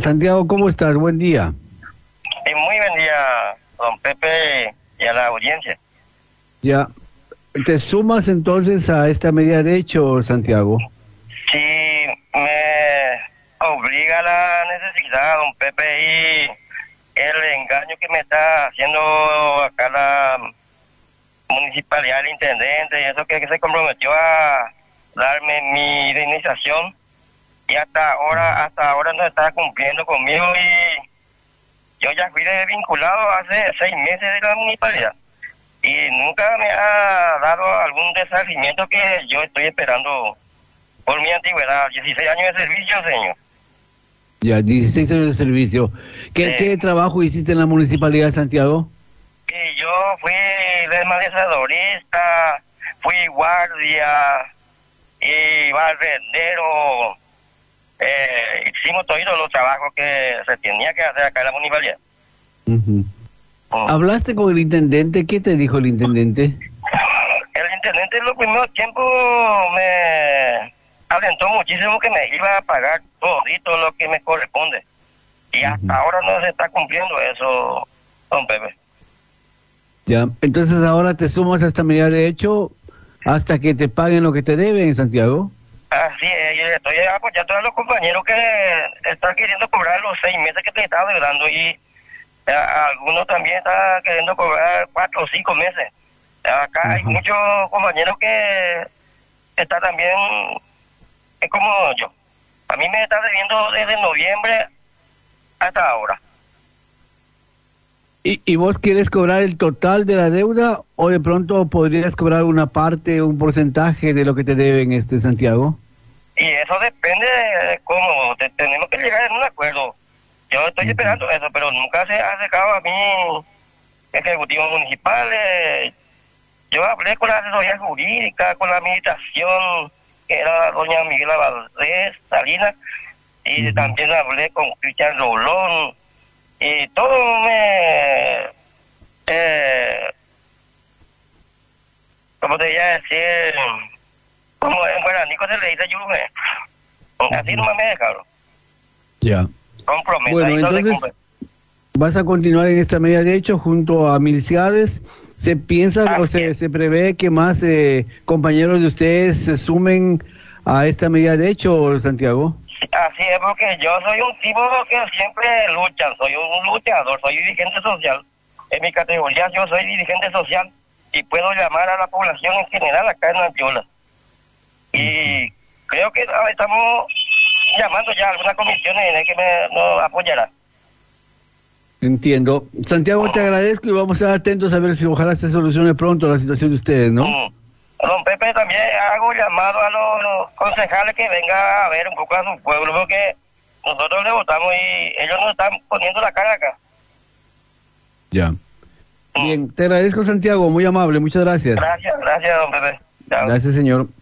Santiago, ¿cómo estás? Buen día. Muy buen día, don Pepe, y a la audiencia. Ya, ¿te sumas entonces a esta medida de hecho, Santiago? Sí, me obliga la necesidad, don Pepe, y el engaño que me está haciendo acá la municipalidad, el intendente, y eso que se comprometió a darme mi indemnización, y hasta ahora no está cumpliendo conmigo, y yo ya fui desvinculado hace 6 meses de la municipalidad y nunca me ha dado algún resarcimiento que yo estoy esperando por mi antigüedad, 16 años de servicio, señor. Ya, 16 años de servicio. ¿Qué trabajo hiciste en la Municipalidad de Santiago? Y yo fui desmalezadorista, fui guardia y barrendero. Hicimos todos los trabajos que se tenía que hacer acá en la municipalidad. Uh-huh. ¿Hablaste con el intendente? ¿Qué te dijo el intendente? El intendente en los primeros tiempos me alentó muchísimo que me iba a pagar todo lo que me corresponde. Y hasta ahora no se está cumpliendo eso, don Pepe. Ya, entonces ahora te sumas a esta medida de hecho hasta que te paguen lo que te deben, Santiago. Así es, yo estoy apoyando a los compañeros que están queriendo cobrar los 6 meses que te estaba dando y algunos también están queriendo cobrar 4 o 5 meses. Acá hay muchos compañeros que están también como yo. A mí me está debiendo desde noviembre hasta ahora. ¿Y vos quieres cobrar el total de la deuda o de pronto podrías cobrar una parte, un porcentaje de lo que te deben, Santiago? Y eso depende de cómo tenemos que llegar en un acuerdo. Yo estoy esperando eso, pero nunca se ha acercado a mí ejecutivo municipal. Yo hablé con la asesoría jurídica, con la administración, que era doña Miguela Valdés Salinas, y también hablé con Cristian Rolón, y todo como te iba a decir, como en guaraníco se le dice yume, así nomás me dejaron. Ya. Compromesa, bueno, entonces vas a continuar en esta medida de hecho junto a Milciades. ¿Se piensa o se prevé que más compañeros de ustedes se sumen a esta medida de hecho, Santiago? Así es, porque yo soy un tipo que siempre lucha, soy un luchador, soy dirigente social. En mi categoría yo soy dirigente social y puedo llamar a la población en general acá en Antiola. Y creo que estamos llamando ya a algunas comisiones en el que nos apoyará. Entiendo. Santiago, te agradezco y vamos a estar atentos a ver si ojalá se solucione pronto la situación de ustedes, ¿no? Don Pepe, también hago llamado a los concejales que vengan a ver un poco a su pueblo, porque nosotros le votamos y ellos nos están poniendo la cara acá. Ya. Bien, te agradezco, Santiago, muy amable, muchas gracias. Gracias, don Pepe. Chao. Gracias, señor.